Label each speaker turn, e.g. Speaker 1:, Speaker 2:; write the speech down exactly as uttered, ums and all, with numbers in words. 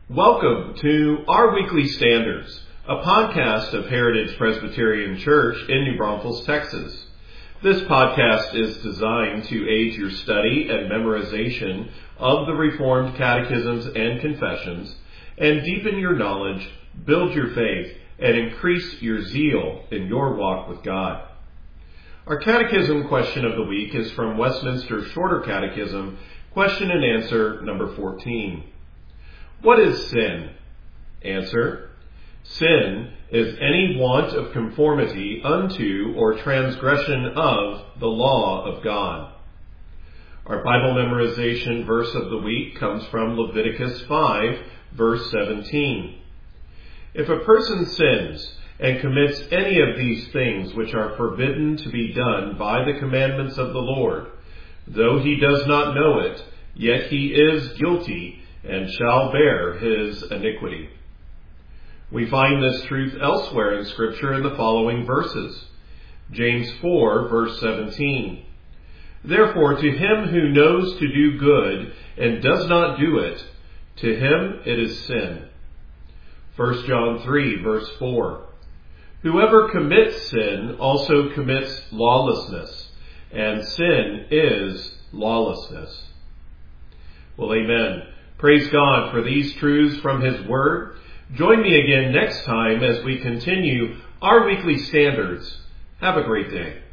Speaker 1: Welcome to Our Weekly Standards, a podcast of Heritage Presbyterian Church in New Braunfels, Texas. This podcast is designed to aid your study and memorization of the Reformed Catechisms and Confessions, and deepen your knowledge, build your faith, and increase your zeal in your walk with God. Our Catechism question of the week is from Westminster Shorter Catechism, question and answer number fourteen. What is sin? Answer: sin is any want of conformity unto or transgression of the law of God. Our Bible memorization verse of the week comes from Leviticus five, verse seventeen. If a person sins and commits any of these things which are forbidden to be done by the commandments of the Lord, though he does not know it, yet he is guilty and shall bear his iniquity. We find this truth elsewhere in Scripture in the following verses. James four, verse seventeen. Therefore, to him who knows to do good and does not do it, to him it is sin. First John three, verse four. Whoever commits sin also commits lawlessness, and sin is lawlessness. Well, amen. Praise God for these truths from His Word. Join me again next time as we continue our weekly standards. Have a great day.